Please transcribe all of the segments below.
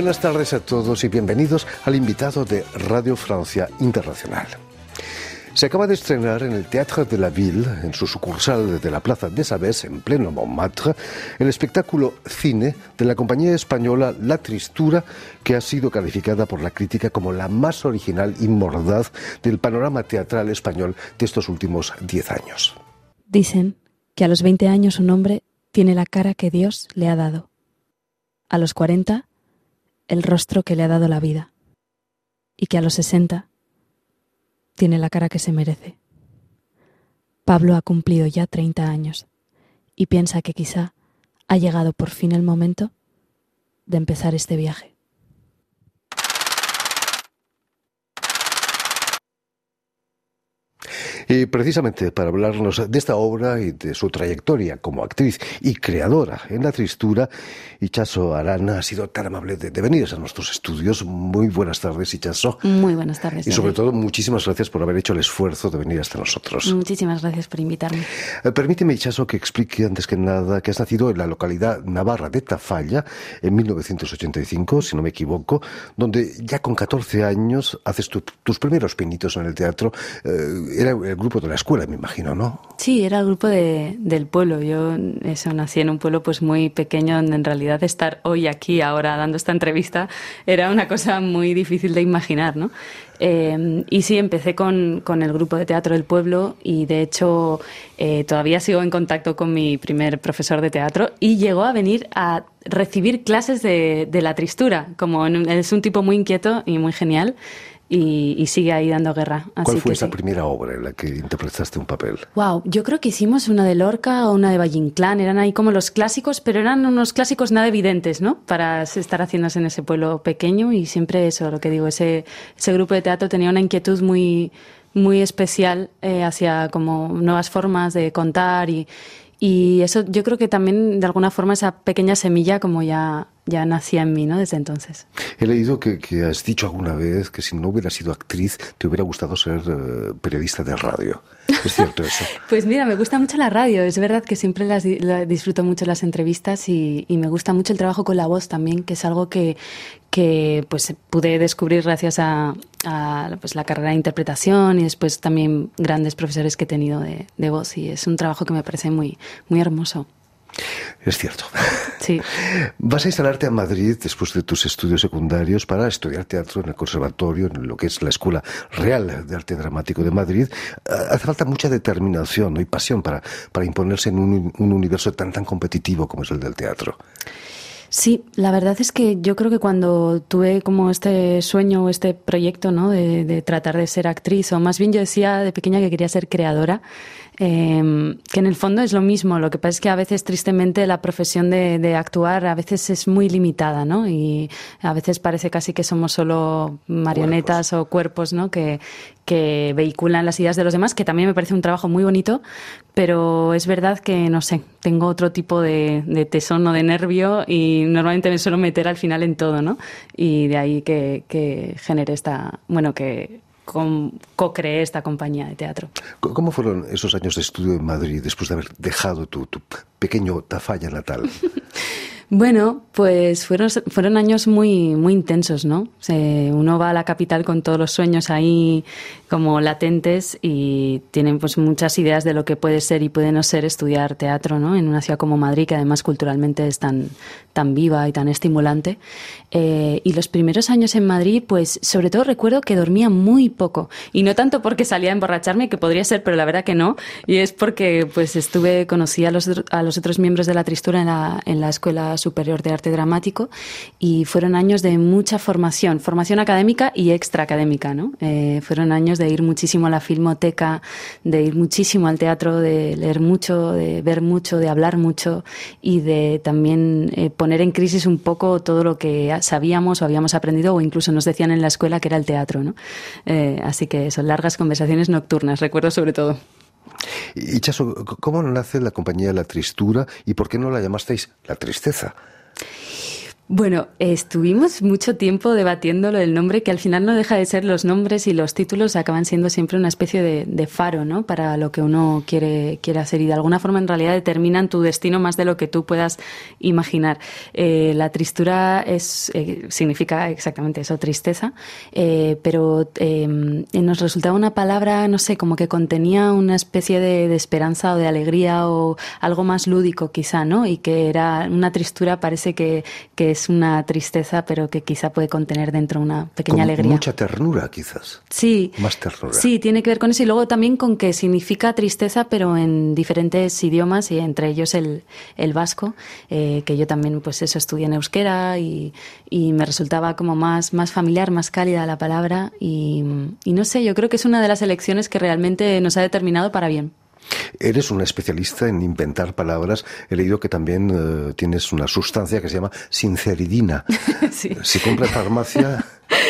Buenas tardes a todos y bienvenidos al invitado de Radio Francia Internacional. Se acaba de estrenar en el Théâtre de la Ville, en su sucursal de la Plaza de Sabès, en pleno Montmartre, el espectáculo Cine de la compañía española La Tristura, que ha sido calificada por la crítica como la más original y mordaz del panorama teatral español de estos últimos 10 años. Dicen que a los 20 años un hombre tiene la cara que Dios le ha dado. A los 40, el rostro que le ha dado la vida. Y que a los 60, tiene la cara que se merece. Pablo ha cumplido ya 30 años y piensa que quizá ha llegado por fin el momento de empezar este viaje. Y precisamente para hablarnos de esta obra y de su trayectoria como actriz y creadora en La Tristura, Itxaso Arana ha sido tan amable de venir a nuestros estudios. Muy buenas tardes, Itxaso. Muy buenas tardes. Y sobre todo, muchísimas gracias por haber hecho el esfuerzo de venir hasta nosotros. Muchísimas gracias por invitarme. Permíteme, Itxaso, que explique antes que nada que has nacido en la localidad navarra de Tafalla en 1985, si no me equivoco, donde ya con 14 años haces tus primeros pinitos en el teatro. Era el grupo de la escuela, me imagino, ¿no? Sí, era el grupo del pueblo. Yo nací en un pueblo pues muy pequeño, donde en realidad estar hoy aquí, ahora, dando esta entrevista, era una cosa muy difícil de imaginar, ¿no? Y sí, empecé con el grupo de teatro del pueblo y, de hecho, todavía sigo en contacto con mi primer profesor de teatro y llegó a venir a recibir clases de La Tristura. Es un tipo muy inquieto y muy genial. Y sigue ahí dando guerra. ¿Cuál fue esa primera obra en la que interpretaste un papel? Wow, yo creo que hicimos una de Lorca o una de Valle Inclán. Eran ahí como los clásicos, pero eran unos clásicos nada evidentes, ¿no? Para estar haciéndose en ese pueblo pequeño. Y siempre eso, lo que digo, ese grupo de teatro tenía una inquietud muy, muy especial hacia como nuevas formas de contar y eso yo creo que también de alguna forma esa pequeña semilla como ya nacía en mí, ¿no? Desde entonces. He leído que has dicho alguna vez que si no hubieras sido actriz te hubiera gustado ser periodista de radio. ¿Es cierto eso? Pues mira, me gusta mucho la radio. Es verdad que siempre disfruto mucho las entrevistas y me gusta mucho el trabajo con la voz también, que es algo que pues pude descubrir gracias a pues la carrera de interpretación y después también grandes profesores que he tenido de voz, y es un trabajo que me parece muy, muy hermoso. Es cierto. Sí. Vas a instalarte en Madrid después de tus estudios secundarios para estudiar teatro en el conservatorio, en lo que es la Escuela Real de Arte Dramático de Madrid. Hace falta mucha determinación, ¿no? Y pasión para imponerse en un universo tan competitivo como es el del teatro. Sí, la verdad es que yo creo que cuando tuve como este sueño o este proyecto, ¿no? de tratar de ser actriz, o más bien yo decía de pequeña que quería ser creadora, que en el fondo es lo mismo. Lo que pasa es que a veces, tristemente, la profesión de actuar a veces es muy limitada, ¿no? Y a veces parece casi que somos solo marionetas o cuerpos, ¿no? que vehiculan las ideas de los demás, que también me parece un trabajo muy bonito, pero es verdad que, no sé, tengo otro tipo de tesón o de nervio y normalmente me suelo meter al final en todo, ¿no? Y de ahí que genere que co-creé esta compañía de teatro. ¿Cómo fueron esos años de estudio en Madrid después de haber dejado tu pequeño Tafalla natal? Bueno, pues fueron años muy, muy intensos, ¿no? Uno va a la capital con todos los sueños ahí como latentes y tienen pues muchas ideas de lo que puede ser y puede no ser estudiar teatro, ¿no? En una ciudad como Madrid, que además culturalmente es tan viva y tan estimulante. Y los primeros años en Madrid, pues sobre todo recuerdo que dormía muy poco. Y no tanto porque salía a emborracharme, que podría ser, pero la verdad que no. Y es porque pues conocí a los otros miembros de La Tristura en la Escuela Superior de Arte Dramático, y fueron años de mucha formación académica y extraacadémica, ¿no? Fueron años de ir muchísimo a la filmoteca, de ir muchísimo al teatro, de leer mucho, de ver mucho, de hablar mucho y de también poner en crisis un poco todo lo que sabíamos o habíamos aprendido o incluso nos decían en la escuela que era el teatro, ¿no? Así que son largas conversaciones nocturnas, recuerdo sobre todo. Itxaso, ¿cómo nace la compañía La Tristura y por qué no la llamasteis La Tristeza? Bueno, estuvimos mucho tiempo debatiendo lo del nombre, que al final no deja de ser los nombres y los títulos acaban siendo siempre una especie de faro, ¿no? Para lo que uno quiere hacer y de alguna forma en realidad determinan tu destino más de lo que tú puedas imaginar. La tristura significa exactamente eso, tristeza, pero nos resultaba una palabra, no sé, como que contenía una especie de esperanza o de alegría o algo más lúdico quizá, ¿no? Y que era una tristura, parece que es una tristeza, pero que quizá puede contener dentro una pequeña alegría. Mucha ternura, quizás. Sí. Más ternura. Sí, tiene que ver con eso. Y luego también con que significa tristeza, pero en diferentes idiomas, y entre ellos el vasco, que yo también, pues eso, estudié en euskera y me resultaba como más familiar, más cálida la palabra. Y no sé, yo creo que es una de las elecciones que realmente nos ha determinado para bien. Eres una especialista en inventar palabras. He leído que también tienes una sustancia que se llama sinceridina. Sí. Si compras farmacia...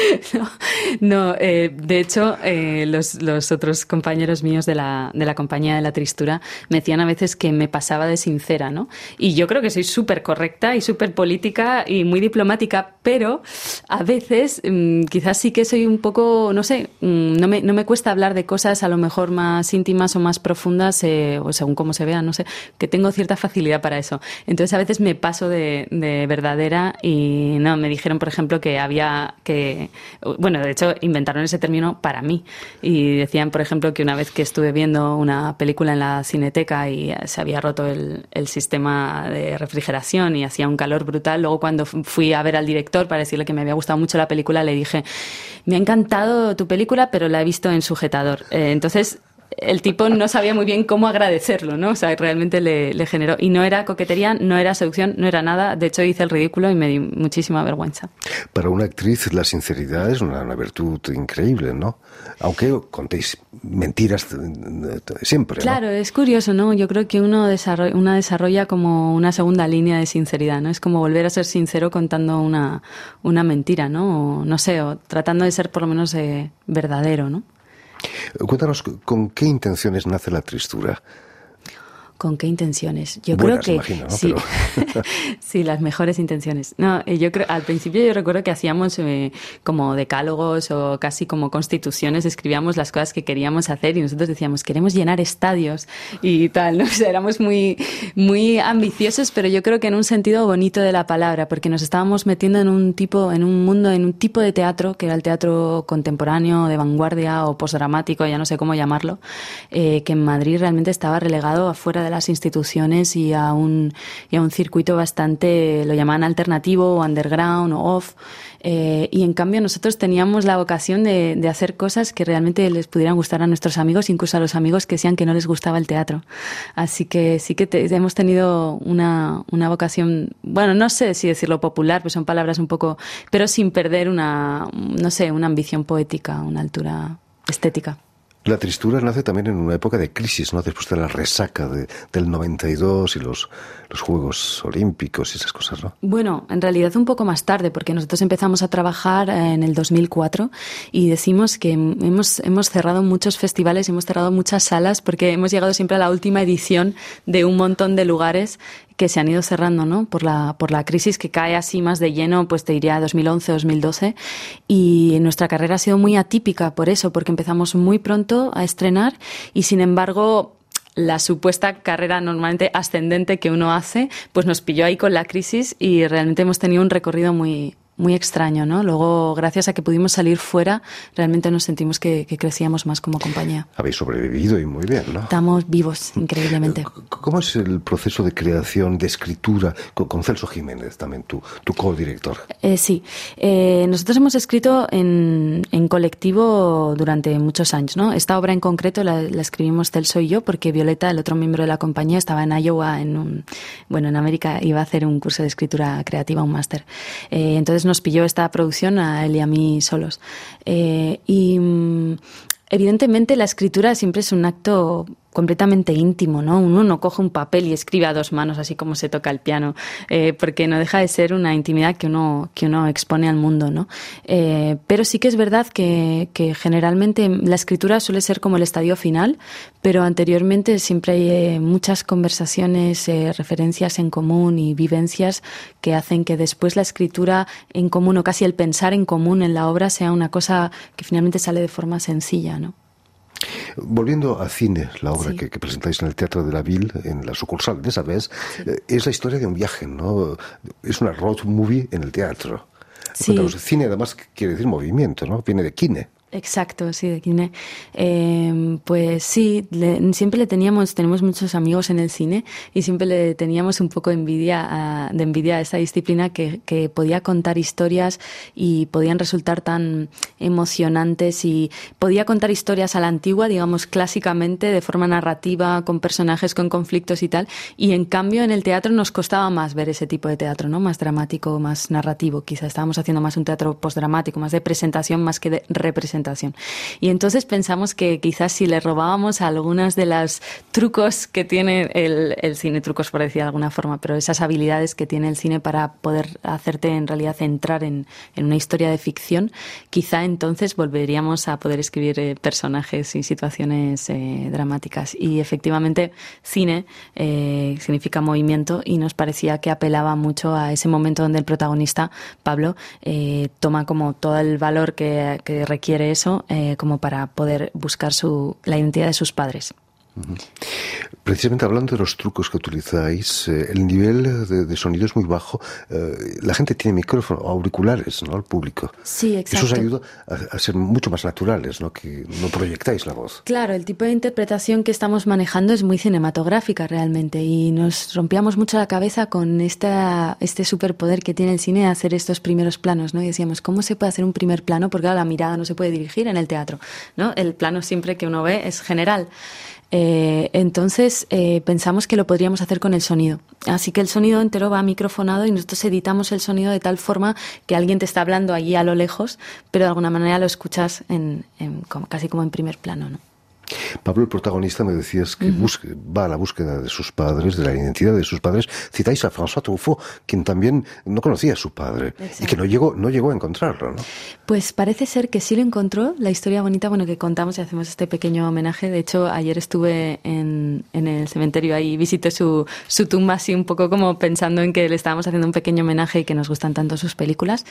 No, de hecho, los otros compañeros míos de la compañía de la tristura me decían a veces que me pasaba de sincera, ¿no? Y yo creo que soy súper correcta y súper política y muy diplomática, pero a veces quizás sí que soy un poco, no sé, no me cuesta hablar de cosas a lo mejor más íntimas o más profundas, o según cómo se vean, no sé, que tengo cierta facilidad para eso. Entonces a veces me paso de verdadera y no, me dijeron, por ejemplo, que había que... Bueno, de hecho, inventaron ese término para mí. Y decían, por ejemplo, que una vez que estuve viendo una película en la Cineteca y se había roto el sistema de refrigeración y hacía un calor brutal, luego cuando fui a ver al director para decirle que me había gustado mucho la película, le dije, me ha encantado tu película, pero la he visto en sujetador. Entonces... el tipo no sabía muy bien cómo agradecerlo, ¿no? O sea, realmente le generó. Y no era coquetería, no era seducción, no era nada. De hecho, hice el ridículo y me di muchísima vergüenza. Para una actriz, la sinceridad es una virtud increíble, ¿no? Aunque contéis mentiras siempre, ¿no? Claro, es curioso, ¿no? Yo creo que una desarrolla como una segunda línea de sinceridad, ¿no? Es como volver a ser sincero contando una mentira, ¿no? O, no sé, o tratando de ser por lo menos verdadero, ¿no? Cuéntanos, ¿con qué intenciones nace la tristura? ¿Con qué intenciones? Yo Buenas, creo que imagino, ¿no? sí, Pero... sí, las mejores intenciones. No, yo creo, al principio yo recuerdo que hacíamos como decálogos o casi como constituciones, escribíamos las cosas que queríamos hacer y nosotros decíamos, queremos llenar estadios y tal, ¿no? O sea, éramos muy ambiciosos, pero yo creo que en un sentido bonito de la palabra, porque nos estábamos metiendo en un mundo, en un tipo de teatro, que era el teatro contemporáneo, de vanguardia o postdramático, ya no sé cómo llamarlo, que en Madrid realmente estaba relegado afuera de las instituciones y a un circuito bastante, lo llamaban alternativo o underground o off, y en cambio nosotros teníamos la vocación de hacer cosas que realmente les pudieran gustar a nuestros amigos, incluso a los amigos que decían que no les gustaba el teatro. Así que sí que hemos tenido una vocación, bueno, no sé si decirlo popular, pues son palabras un poco, pero sin perder una ambición poética, una altura estética. La tristura nace también en una época de crisis, ¿no? Después de la resaca del 92 y los Juegos Olímpicos y esas cosas, ¿no? Bueno, en realidad un poco más tarde, porque nosotros empezamos a trabajar en el 2004 y decimos que hemos cerrado muchos festivales, hemos cerrado muchas salas porque hemos llegado siempre a la última edición de un montón de lugares que se han ido cerrando, ¿no? Por la crisis que cae así más de lleno, pues te diría 2011, 2012. Y nuestra carrera ha sido muy atípica por eso, porque empezamos muy pronto a estrenar y, sin embargo, la supuesta carrera normalmente ascendente que uno hace, pues nos pilló ahí con la crisis y realmente hemos tenido un recorrido muy extraño, ¿no? Luego, gracias a que pudimos salir fuera, realmente nos sentimos que crecíamos más como compañía. Habéis sobrevivido y muy bien, ¿no? Estamos vivos, increíblemente. ¿Cómo es el proceso de creación, de escritura, con Celso Jiménez también, tu codirector? Sí. Nosotros hemos escrito en colectivo durante muchos años, ¿no? Esta obra en concreto la escribimos Celso y yo, porque Violeta, el otro miembro de la compañía, estaba en Iowa, en América, iba a hacer un curso de escritura creativa, un máster. Entonces nos pilló esta producción a él y a mí solos. Evidentemente la escritura siempre es un acto completamente íntimo, ¿no? Uno no coge un papel y escribe a dos manos así como se toca el piano, porque no deja de ser una intimidad que uno expone al mundo, ¿no? Pero sí que es verdad que generalmente la escritura suele ser como el estadio final, pero anteriormente siempre hay muchas conversaciones, referencias en común y vivencias que hacen que después la escritura en común o casi el pensar en común en la obra sea una cosa que finalmente sale de forma sencilla, ¿no? Volviendo a cine, la obra sí. que presentáis en el Teatro de la Ville, en la sucursal de Sabés, sí. Es la historia de un viaje, ¿no? Es una road movie en el teatro. Sí. Cuéntanos, cine además quiere decir movimiento, ¿no? Viene de kine. Exacto, sí, de cine. Pues sí, tenemos muchos amigos en el cine y siempre le teníamos un poco de envidia a esta disciplina que podía contar historias y podían resultar tan emocionantes y podía contar historias a la antigua, digamos, clásicamente, de forma narrativa, con personajes, con conflictos y tal. Y en cambio en el teatro nos costaba más ver ese tipo de teatro, ¿no? Más dramático, más narrativo. Quizás estábamos haciendo más un teatro postdramático, más de presentación, más que de representación. Y entonces pensamos que quizás si le robábamos algunos de los trucos que tiene el cine, trucos por decir de alguna forma, pero esas habilidades que tiene el cine para poder hacerte en realidad entrar en una historia de ficción, quizá entonces volveríamos a poder escribir personajes y situaciones dramáticas. Y efectivamente cine significa movimiento y nos parecía que apelaba mucho a ese momento donde el protagonista, Pablo, toma como todo el valor que requiere eso como para poder buscar la identidad de sus padres. Precisamente hablando de los trucos que utilizáis, el nivel de sonido es muy bajo. La gente tiene micrófonos o auriculares, ¿no? Al público. Sí, exacto. Eso os ayuda a ser mucho más naturales, ¿no? Que no proyectáis la voz. Claro, el tipo de interpretación que estamos manejando es muy cinematográfica realmente y nos rompíamos mucho la cabeza con este superpoder que tiene el cine de hacer estos primeros planos, ¿no? Y decíamos, ¿cómo se puede hacer un primer plano? Porque claro, la mirada no se puede dirigir en el teatro, ¿no? El plano siempre que uno ve es general. Entonces pensamos que lo podríamos hacer con el sonido. Así que el sonido entero va microfonado y nosotros editamos el sonido de tal forma que alguien te está hablando allí a lo lejos, pero de alguna manera lo escuchas casi como en primer plano, ¿no? Pablo, el protagonista, me decías que va a la búsqueda de sus padres, de la identidad de sus padres. Citáis a François Truffaut, quien también no conocía a su padre. Exacto. Y que no llegó a encontrarlo, ¿no? Pues parece ser que sí lo encontró. La historia bonita, que contamos y hacemos este pequeño homenaje. De hecho, ayer estuve en el cementerio ahí, visité su tumba así un poco como pensando en que le estábamos haciendo un pequeño homenaje y que nos gustan tanto sus películas.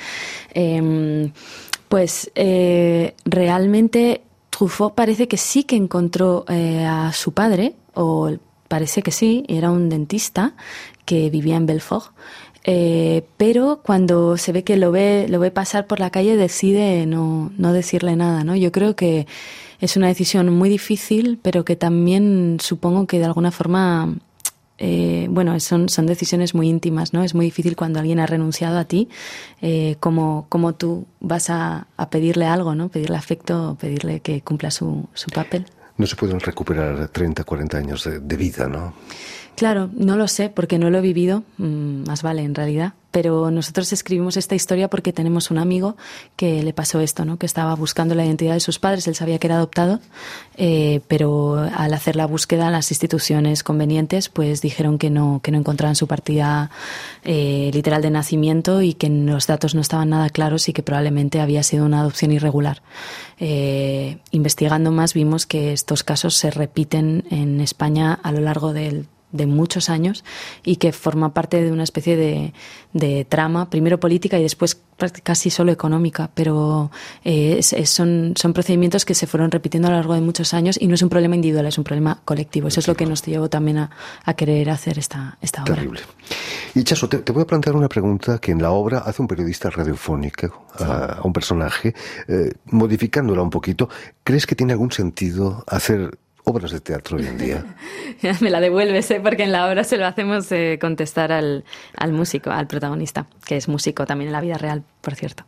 Realmente Truffaut parece que sí que encontró a su padre, o parece que sí, era un dentista que vivía en Belfort, pero cuando se ve que lo ve pasar por la calle decide no decirle nada, ¿no? Yo creo que es una decisión muy difícil, pero que también supongo que de alguna forma son decisiones muy íntimas, ¿no? Es muy difícil cuando alguien ha renunciado a ti, como tú vas a pedirle algo, ¿no? Pedirle afecto, pedirle que cumpla su papel. No se pueden recuperar 30, 40 años de vida, ¿no? Claro, no lo sé porque no lo he vivido, más vale en realidad, pero nosotros escribimos esta historia porque tenemos un amigo que le pasó esto, ¿no? Que estaba buscando la identidad de sus padres, él sabía que era adoptado, pero al hacer la búsqueda las instituciones convenientes pues dijeron que no encontraban su partida literal de nacimiento y que los datos no estaban nada claros y que probablemente había sido una adopción irregular. Investigando más vimos que estos casos se repiten en España a lo largo de muchos años y que forma parte de una especie de trama, primero política y después casi solo económica, pero son procedimientos que se fueron repitiendo a lo largo de muchos años y no es un problema individual, es un problema colectivo. Eso es lo que nos llevó también a querer hacer esta obra. Terrible. Y Chaso, te voy a plantear una pregunta que en la obra hace un periodista radiofónico a un personaje, modificándola un poquito. ¿Crees que tiene algún sentido hacer obras de teatro hoy en día? Me la devuelves, porque en la obra se lo hacemos contestar al músico, al protagonista, que es músico también en la vida real, por cierto.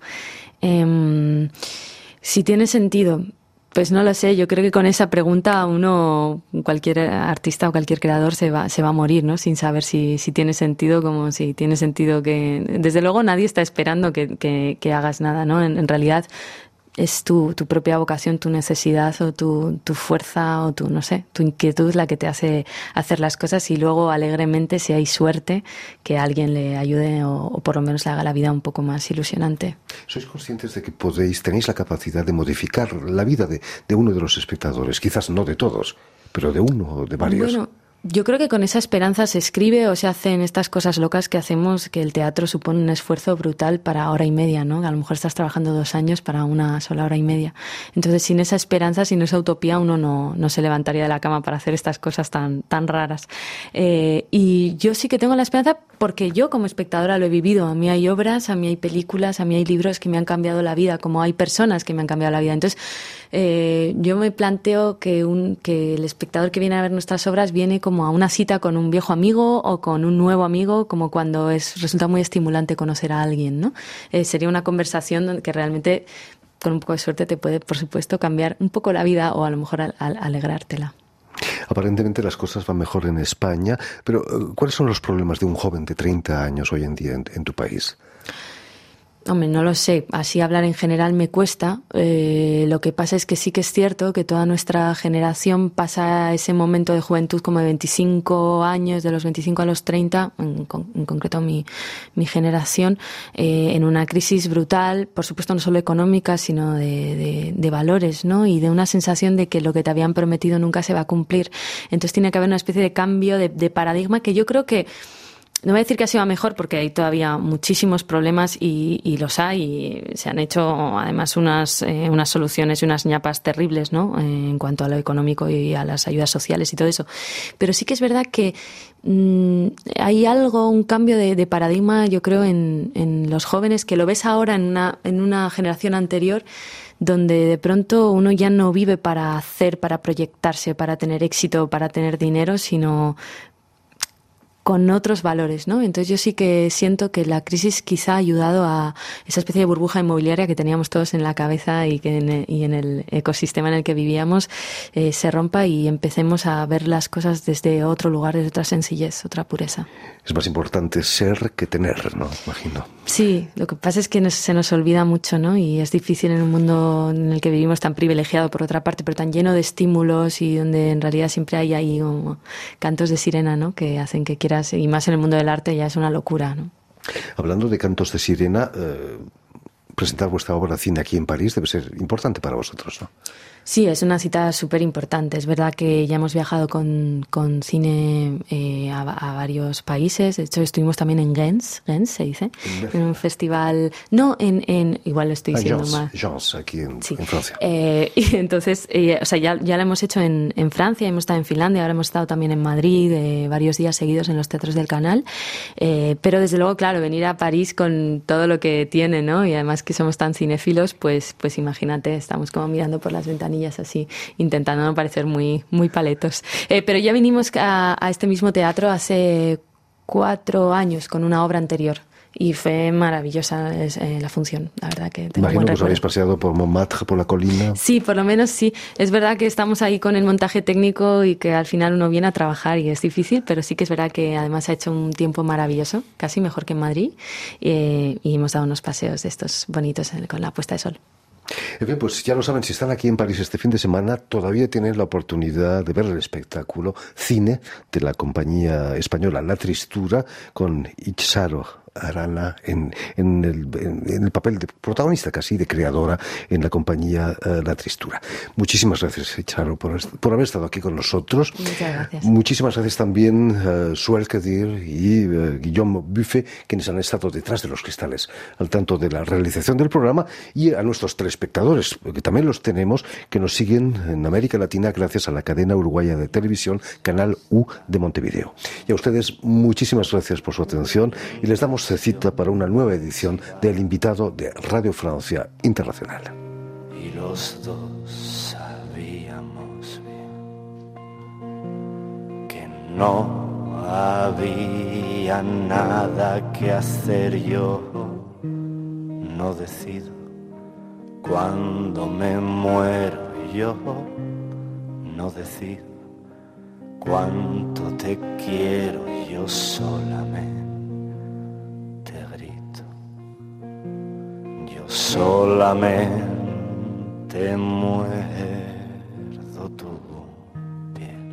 Si tiene sentido, pues no lo sé. Yo creo que con esa pregunta cualquier artista o cualquier creador se va a morir, ¿no? Sin saber si tiene sentido, como si tiene sentido que... Desde luego nadie está esperando que hagas nada, ¿no? En realidad es tu propia vocación, tu necesidad o tu fuerza o no sé, tu inquietud la que te hace hacer las cosas, y luego alegremente, si hay suerte, que alguien le ayude o por lo menos le haga la vida un poco más ilusionante. ¿Sois conscientes de que tenéis la capacidad de modificar la vida de uno de los espectadores? Quizás no de todos, pero de uno o de varios. Bueno, yo creo que con esa esperanza se escribe o se hacen estas cosas locas que hacemos, que el teatro supone un esfuerzo brutal para hora y media, ¿no? A lo mejor estás trabajando 2 años para una sola hora y media. Entonces, sin esa esperanza, sin esa utopía, uno no se levantaría de la cama para hacer estas cosas tan raras. Y yo sí que tengo la esperanza porque yo como espectadora lo he vivido. A mí hay obras, a mí hay películas, a mí hay libros que me han cambiado la vida, como hay personas que me han cambiado la vida. Entonces, yo me planteo que el espectador que viene a ver nuestras obras viene como a una cita con un viejo amigo o con un nuevo amigo, como cuando resulta muy estimulante conocer a alguien, ¿no? Sería una conversación que realmente, con un poco de suerte, te puede, por supuesto, cambiar un poco la vida o a lo mejor alegrártela. Aparentemente las cosas van mejor en España, pero ¿cuáles son los problemas de un joven de 30 años hoy en día en tu país? Hombre, no lo sé. Así hablar en general me cuesta. Lo que pasa es que sí que es cierto que toda nuestra generación pasa ese momento de juventud como de 25 años, de los 25 a los 30, en concreto mi generación, en una crisis brutal, por supuesto no solo económica, sino de valores, ¿no? Y de una sensación de que lo que te habían prometido nunca se va a cumplir. Entonces tiene que haber una especie de cambio de paradigma que yo creo que no voy a decir que ha sido mejor porque hay todavía muchísimos problemas y los hay, y se han hecho además unas soluciones y unas ñapas terribles, ¿no? En cuanto a lo económico y a las ayudas sociales y todo eso. Pero sí que es verdad que hay un cambio de paradigma, yo creo, en los jóvenes, que lo ves ahora en una generación anterior, donde de pronto uno ya no vive para hacer, para proyectarse, para tener éxito, para tener dinero, sino con otros valores, ¿no? Entonces yo sí que siento que la crisis quizá ha ayudado a esa especie de burbuja inmobiliaria que teníamos todos en la cabeza y que en el ecosistema en el que vivíamos se rompa y empecemos a ver las cosas desde otro lugar, desde otra sencillez, otra pureza. Es más importante ser que tener, ¿no? Imagino. Sí, lo que pasa es que se nos olvida mucho, ¿no? Y es difícil en un mundo en el que vivimos tan privilegiado por otra parte, pero tan lleno de estímulos y donde en realidad siempre hay ahí como cantos de sirena, ¿no? Que hacen que quieras, y más en el mundo del arte ya es una locura, ¿no? Hablando de cantos de sirena, presentar vuestra obra Cine aquí en París debe ser importante para vosotros, ¿no? Sí, es una cita súper importante. Es verdad que ya hemos viajado con cine a varios países. De hecho, estuvimos también en Gens se dice, en un festival. No, igual lo estoy diciendo mal. Gens, aquí en Francia. Y entonces, o sea, ya lo hemos hecho en Francia, hemos estado en Finlandia, ahora hemos estado también en Madrid, varios días seguidos en los teatros del Canal. Pero desde luego, claro, venir a París con todo lo que tiene, ¿no? Y además que somos tan cinéfilos, pues imagínate, estamos como mirando por las ventanas así, intentando no parecer muy paletos. Pero ya vinimos a este mismo teatro hace 4 años con una obra anterior y fue maravillosa la función, la verdad que tengo Imagino buen que os recuerdo. habéis paseado por Montmartre, por la colina. Sí, por lo menos sí. Es verdad que estamos ahí con el montaje técnico y que al final uno viene a trabajar y es difícil, pero sí que es verdad que además ha hecho un tiempo maravilloso, casi mejor que en Madrid, y hemos dado unos paseos de estos bonitos con la puesta de sol. En fin, pues ya lo saben, si están aquí en París este fin de semana, todavía tienen la oportunidad de ver el espectáculo Cine de la compañía española La Tristura, con Itxaro Arana en el papel de protagonista, casi de creadora en la compañía La Tristura. Muchísimas gracias, Itxaro, por haber estado aquí con nosotros. Muchas gracias. Muchísimas gracias también Suel Kadir y Guillaume Buffet, quienes han estado detrás de los cristales al tanto de la realización del programa, y a nuestros telespectadores, que también los tenemos, que nos siguen en América Latina gracias a la cadena uruguaya de televisión Canal U de Montevideo. Y a ustedes muchísimas gracias por su atención y les damos cita para una nueva edición del Invitado de Radio Francia Internacional. Y los dos sabíamos bien que no había nada que hacer. Yo no decido cuándo me muero, yo no decido cuánto te quiero, yo solamente grito, yo solamente te muerdo tu piel.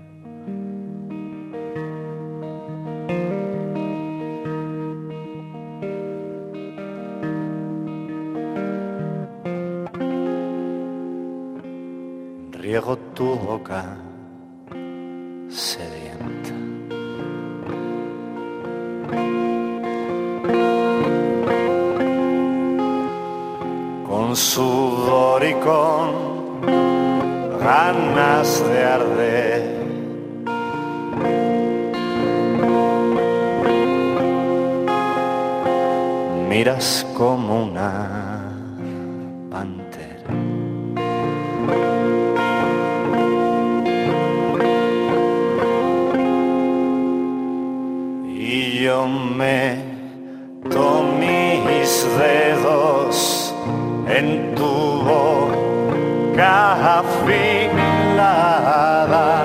Riego tu boca sedienta. Con sudor y con ganas de arder. Miras como una pantera. Y yo meto mis dedos en tu boca afilada.